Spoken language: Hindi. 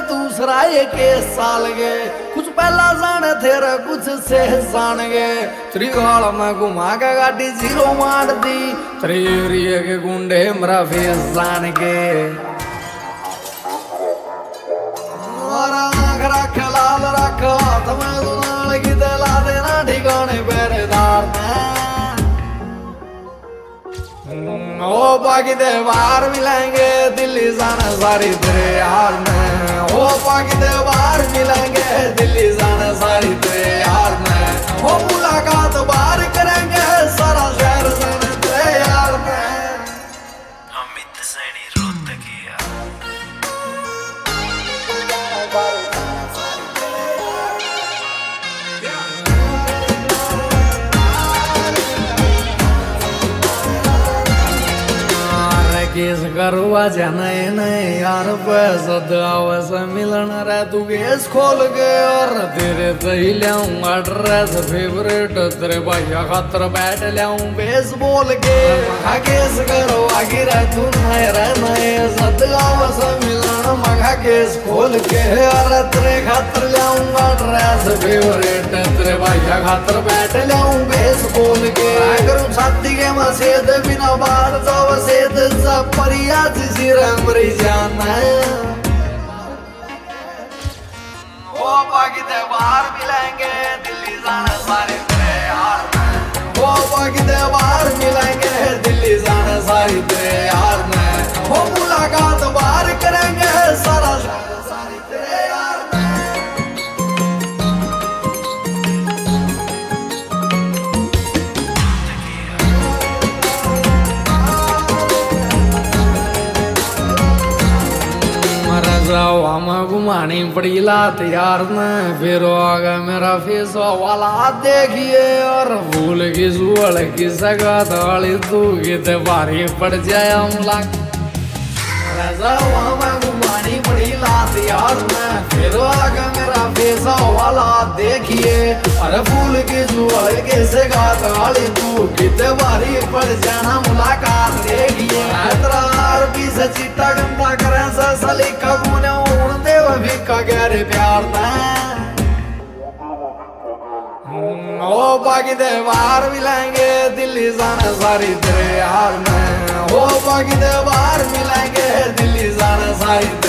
दूसरा एक साल गे कुछ पहला जाने थे रे कुछ से जान गे त्रिगाल में घुमा के गाड़ी जीरो मार दी त्रिये के गुंडे मेरा फेस जान के आँख रख लाल रख हाथ में दुनाल की दिला देना ठिकाने पहरेदार ओ बाकी त्योहार मिलेंगे दिल्ली जाना सारी तेरे यार में ओ बाकी त्योहार मिलेंगे दिल्ली जाना सारी तेरे यार में ओ मुलाकात बाहर करेंगे सारा शहर जाना तेरे यार में अमित सैनी रोहतकिया केस करवा जाने नहीं यार पैसा दावे से मिलन रे तू केस खोल के और तेरे तही लियाऊंगा ड्रेस फेवरेट तेरे भैया खातर बैठ लियाऊं बेसबॉल के मगा केस करवा गिरा तू नहीं रे नहीं सदगाव से मिलन मगा केस खोल के और तेरे खातर लियाऊंगा ड्रेस फेवरेट तेरे भैया खातर बैठ लियाऊं बेसबॉल के करूं शादी के मसेद बिना बाहर जाओ सेद परिया मरी जाना वो बाकी त्योहार मिलेंगे दिल्ली जाना सारे तेरे यार में वो बाकी त्योहार मिलेंगे दिल्ली जाना सारी तेरे यार में वो मुलाकात बाहर करेंगे सारा सारी तेरे यार में हमें घुमानी पड़ी लात यार ने फिर आगे मेरा फेस वाला देखिए और भूल की सुअल की सगात वाली तू कितने भारी पड़ जाए हमला हमें घुमानी पड़ी लात यार ने फिर आगे मेरा फेस वाला देखिए अरे फूल की सुअल की सगात वाली तू कितने भारी पड़ जाना मुलाकात देखिए से चिट्टा गंदा करें से सलीका गुने देव भी का गहरे प्यार ओ बाकी त्योहार मिलेंगे दिल्ली जाना सारी तेरे यार में ओ बाकी त्योहार मिलेंगे दिल्ली जाना सारी